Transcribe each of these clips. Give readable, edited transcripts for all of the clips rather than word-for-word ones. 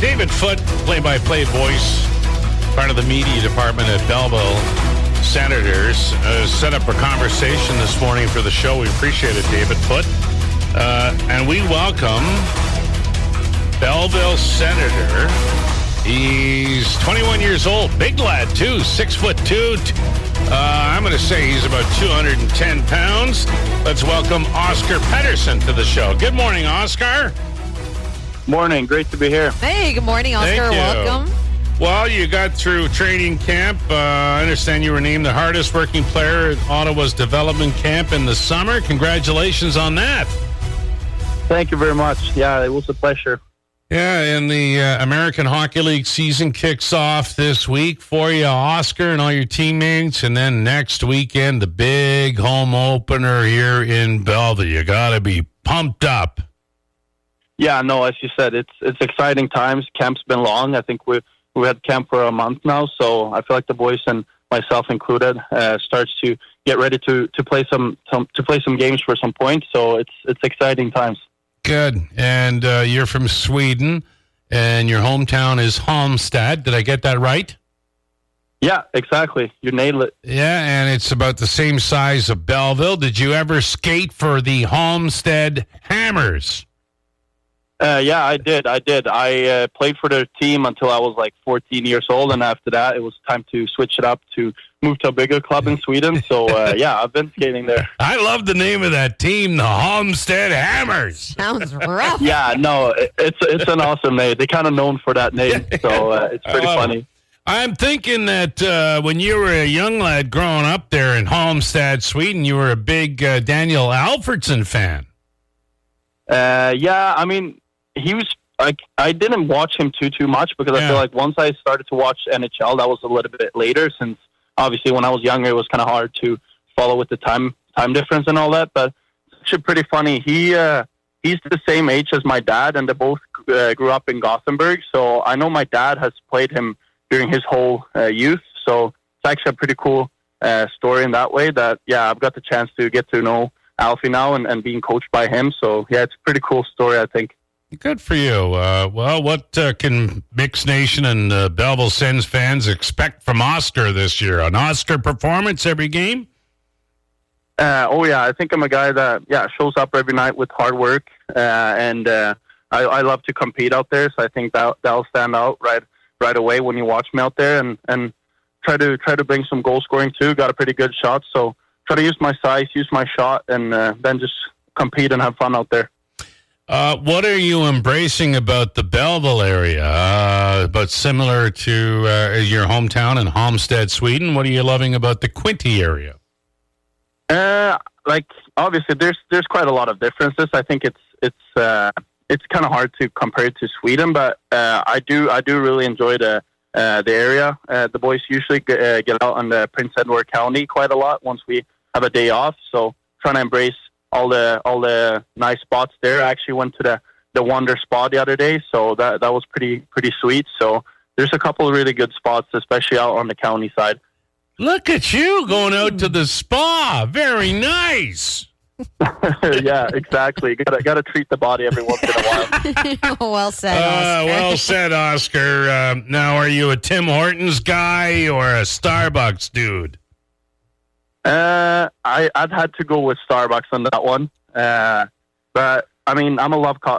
David Foote, play-by-play voice, part of the media department at Belleville Senators, set up a conversation this morning for the show. We appreciate it, David Foote. And we welcome Belleville Senator. He's 21 years old. Big lad, too. 6'2". I'm going to say he's about 210 pounds. Let's welcome Oscar Pedersen to the show. Good morning, Oscar. Morning. Great to be here. Hey, good morning, Oscar. Thank you. Welcome. Well, you got through training camp. I understand you were named the hardest working player at Ottawa's development camp in the summer. Congratulations on that. Thank you very much. Yeah, it was a pleasure. Yeah, and the American Hockey League season kicks off this week for you, Oscar, and all your teammates. And then next weekend, the big home opener here in Belleville. You got to be pumped up. Yeah, no, as you said, it's exciting times. Camp's been long. I think we had camp for a month now, so I feel like the boys and myself included starts to get ready to play some games for some points. So it's exciting times. Good. And you're from Sweden, and your hometown is Halmstad. Did I get that right? Yeah, exactly. You nailed it. Yeah, and it's about the same size of Belleville. Did you ever skate for the Halmstad Hammers? Yeah, I did. I played for their team until I was like 14 years old, and after that, it was time to switch it up to move to a bigger club in Sweden. So, yeah, I've been skating there. I love the name of that team, the Halmstad Hammers. Sounds rough. Yeah, no, it's an awesome name. They're kind of known for that name, so it's pretty funny. I'm thinking that when you were a young lad growing up there in Halmstad, Sweden, you were a big Daniel Alfredsson fan. Yeah, I mean, he was like, I didn't watch him too much because I feel like once I started to watch NHL, that was a little bit later, since obviously when I was younger, it was kind of hard to follow with the time difference and all that. But it's actually pretty funny. He's the same age as my dad, and they both grew up in Gothenburg. So I know my dad has played him during his whole youth. So it's actually a pretty cool story in that way. That I've got the chance to get to know Alfie now and being coached by him. So yeah, it's a pretty cool story, I think. Good for you. Well, what can Mix Nation and Belleville Sens fans expect from Oscar this year? An Oscar performance every game? Oh, yeah. I think I'm a guy that, shows up every night with hard work. And I love to compete out there. So I think that'll stand out right away when you watch me out there. And try to bring some goal scoring, too. Got a pretty good shot. So try to use my size, use my shot, and then just compete and have fun out there. What are you embracing about the Belleville area, but similar to your hometown in Halmstad, Sweden? What are you loving about the Quinte area? Like, obviously, there's quite a lot of differences. I think it's kind of hard to compare it to Sweden, but I do really enjoy the area. The boys usually get out on the Prince Edward County quite a lot once we have a day off, so trying to embrace all the nice spots there. I actually went to the Wonder Spa the other day, so that was pretty sweet. So there's a couple of really good spots, especially out on the county side. Look at you going out to the spa. Very nice. Yeah, exactly. Got to treat the body every once in a while. Well said, Oscar. Well said, Oscar. Now, are you a Tim Hortons guy or a Starbucks dude? I'd had to go with Starbucks on that one, but I mean, I'm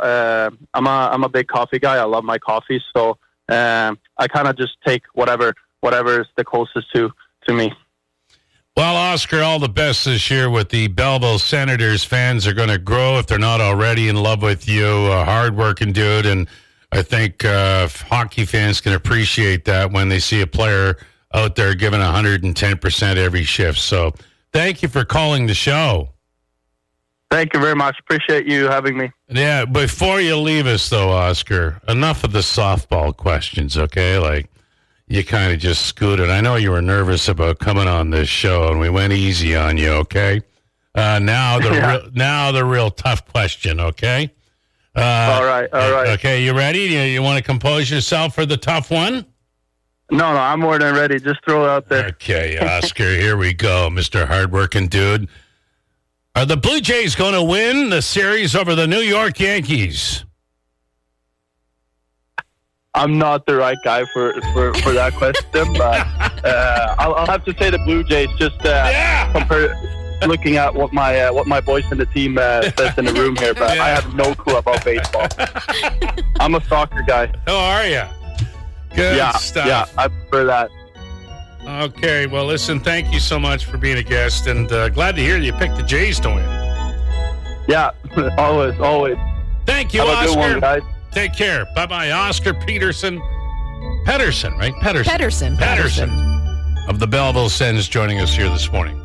a big coffee guy. I love my coffee, so I kind of just take whatever is the closest to me. Well, Oscar, all the best this year with the Belleville Senators. Fans are going to grow if they're not already in love with you. A hard-working dude, and I think hockey fans can appreciate that when they see a player out there giving 110% every shift. So thank you for calling the show. Thank you very much. Appreciate you having me. Yeah, before you leave us, though, Oscar, enough of the softball questions, okay? Like, you kind of just scooted. I know you were nervous about coming on this show, and we went easy on you, okay? Now the real tough question, okay? All right. Okay, you ready? You want to compose yourself for the tough one? No, I'm more than ready. Just throw it out there. Okay, Oscar, here we go, Mr. Hardworking Dude. Are the Blue Jays going to win the series over the New York Yankees? I'm not the right guy for that question, but I'll have to say the Blue Jays just looking at what my boys in the team says in the room here, but I have no clue about baseball. I'm a soccer guy. Oh, are you? Good stuff. Yeah, I prefer that. Okay, well, listen, thank you so much for being a guest, and glad to hear you picked the Jays to win. Yeah, always. Thank you, Have Oscar. a good one, guys. Take care. Bye-bye. Oscar Pederson, right? Pederson Pedersen of the Belleville Sens joining us here this morning.